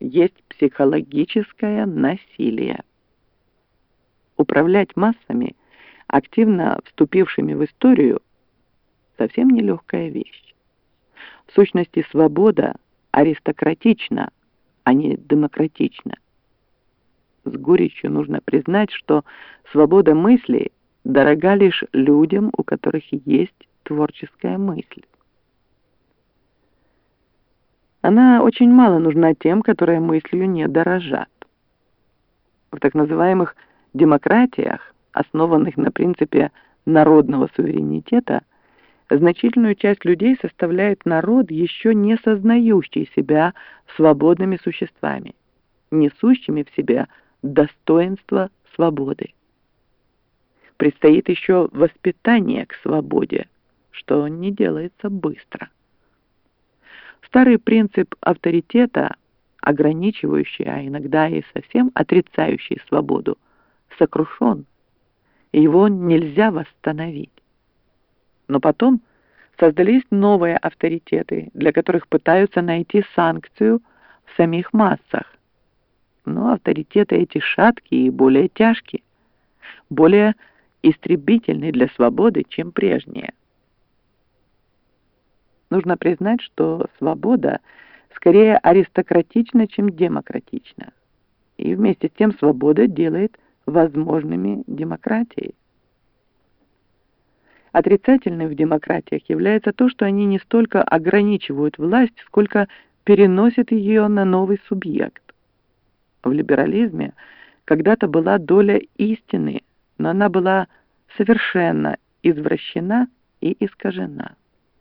есть психологическое насилие. Управлять массами, активно вступившими в историю, совсем нелегкая вещь. В сущности, свобода аристократична, а не демократична. С горечью нужно признать, что свобода мысли дорога лишь людям, у которых есть творческая мысль. Она очень мало нужна тем, которые мыслью не дорожат. В так называемых демократиях, основанных на принципе народного суверенитета, значительную часть людей составляет народ, еще не сознающий себя свободными существами, несущими в себе достоинство свободы. Предстоит еще воспитание к свободе, что не делается быстро. Старый принцип авторитета, ограничивающий, а иногда и совсем отрицающий свободу, сокрушен, и его нельзя восстановить. Но потом создались новые авторитеты, для которых пытаются найти санкцию в самих массах. Но авторитеты эти шаткие и более тяжкие, более истребительны для свободы, чем прежние. Нужно признать, что свобода скорее аристократична, чем демократична. И вместе с тем свобода делает возможными демократии. Отрицательным в демократиях является то, что они не столько ограничивают власть, сколько переносят ее на новый субъект. В либерализме когда-то была доля истины, но она была совершенно извращена и искажена.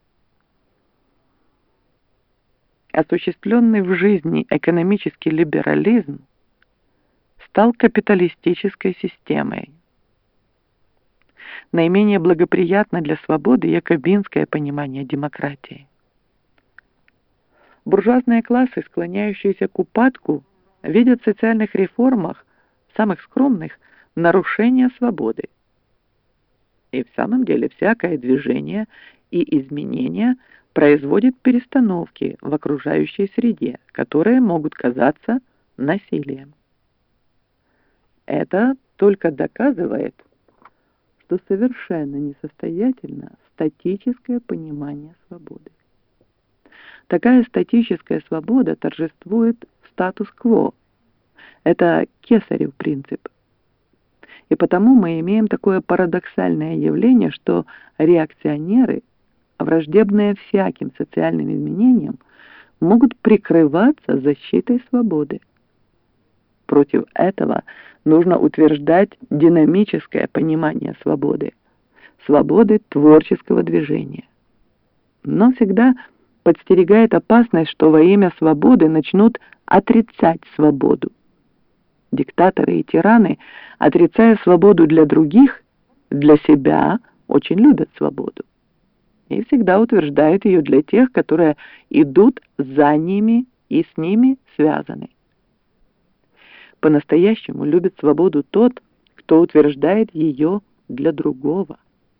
Осуществленный в жизни экономический либерализм стал капиталистической системой. Наименее благоприятно для свободы якобинское понимание демократии. Буржуазные классы, склоняющиеся к упадку, видят в социальных реформах, самых скромных, нарушение свободы. И в самом деле всякое движение и изменение производит перестановки в окружающей среде, которые могут казаться насилием. Это только доказывает, что совершенно несостоятельно статическое понимание свободы. Такая статическая свобода торжествует статус-кво. Это Кесарев принцип. И потому мы имеем такое парадоксальное явление, что реакционеры, враждебные всяким социальным изменениям, могут прикрываться защитой свободы. Против этого нужно утверждать динамическое понимание свободы, свободы творческого движения. Но всегда подстерегает опасность, что во имя свободы начнут отрицать свободу. Диктаторы и тираны, отрицая свободу для других, для себя очень любят свободу. И всегда утверждают ее для тех, которые идут за ними и с ними связаны. По-настоящему любит свободу тот, кто утверждает ее для другого.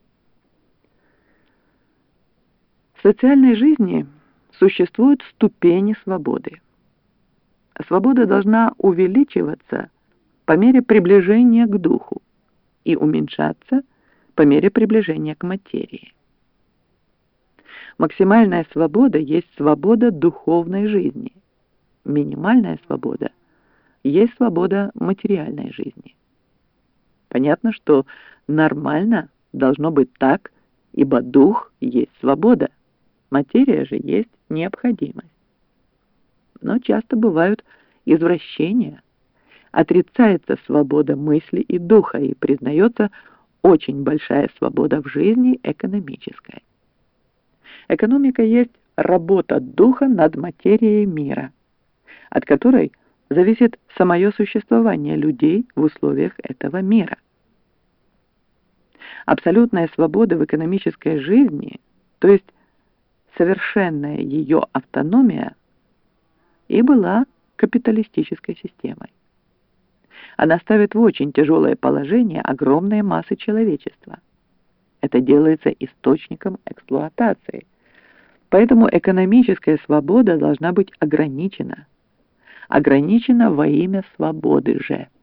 В социальной жизни существуют ступени свободы. Свобода должна увеличиваться по мере приближения к духу и уменьшаться по мере приближения к материи. Максимальная свобода есть свобода духовной жизни. Минимальная свобода есть свобода материальной жизни. Понятно, что нормально должно быть так, ибо дух есть свобода, материя же есть необходимость. Но часто бывают извращения. Отрицается свобода мысли и духа, и признается очень большая свобода в жизни экономическая. Экономика есть работа духа над материей мира, от которой зависит самое существование людей в условиях этого мира. Абсолютная свобода в экономической жизни, то есть совершенная ее автономия, и была капиталистической системой. Она ставит в очень тяжелое положение огромные массы человечества. Это делается источником эксплуатации. Поэтому экономическая свобода должна быть ограничена. ограничено во имя свободы же.